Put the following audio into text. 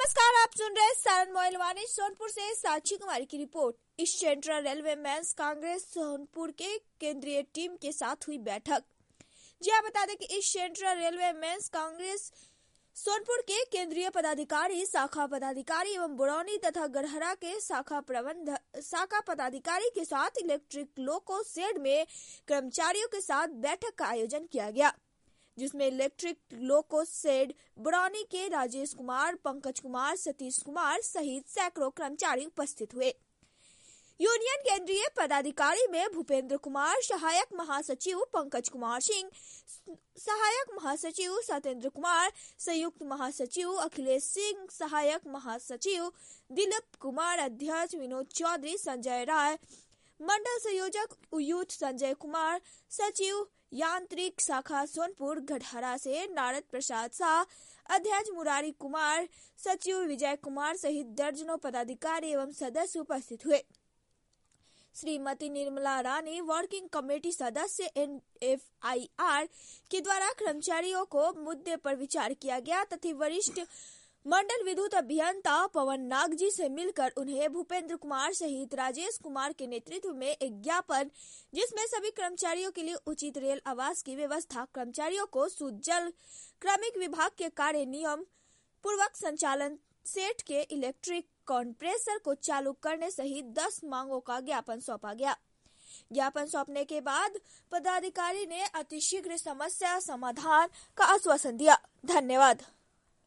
नमस्कार, आप सुन रहे सारण मोइलवानी सोनपुर से साक्षी कुमारी की रिपोर्ट। East Central Railway Men's Congress Sonpur के केंद्रीय टीम के साथ हुई बैठक। जी आप बता दें कि East Central Railway Men's Congress Sonpur के केंद्रीय पदाधिकारी, शाखा पदाधिकारी एवं बुरौनी तथा गढ़हरा के शाखा पदाधिकारी के साथ इलेक्ट्रिक लोको शेड में कर्मचारियों के साथ बैठक का आयोजन किया गया, जिसमें इलेक्ट्रिक लोको शेड बुरौनी के राजेश कुमार, पंकज कुमार, सतीश कुमार सहित सैकड़ों कर्मचारी उपस्थित हुए। यूनियन केंद्रीय पदाधिकारी में भूपेंद्र कुमार, सहायक महासचिव पंकज कुमार सिंह, सहायक महासचिव सत्येंद्र कुमार, संयुक्त महासचिव अखिलेश सिंह, सहायक महासचिव दिलीप कुमार, अध्यक्ष विनोद चौधरी, संजय राय, मंडल संयोजक यूथ संजय कुमार, सचिव यांत्रिक शाखा सोनपुर गढ़हरा से नारद प्रसाद शाह, अध्यक्ष मुरारी कुमार, सचिव विजय कुमार सहित दर्जनों पदाधिकारी एवं सदस्य उपस्थित हुए। श्रीमती निर्मला रानी, वर्किंग कमेटी सदस्य NFIR के द्वारा कर्मचारियों को मुद्दे पर विचार किया गया तथा वरिष्ठ मंडल विद्युत अभियंता पवन नाग जी से मिलकर उन्हें भूपेंद्र कुमार सहित राजेश कुमार के नेतृत्व में एक ज्ञापन, जिसमें सभी कर्मचारियों के लिए उचित रेल आवास की व्यवस्था, कर्मचारियों को शुद्ध जल, क्रमिक विभाग के कार्य नियम पूर्वक संचालन, सेट के इलेक्ट्रिक कंप्रेसर को चालू करने सहित 10 मांगों का ज्ञापन सौंपा गया। ज्ञापन सौंपने के बाद पदाधिकारी ने अतिशीघ्र समस्या समाधान का आश्वासन दिया। धन्यवाद।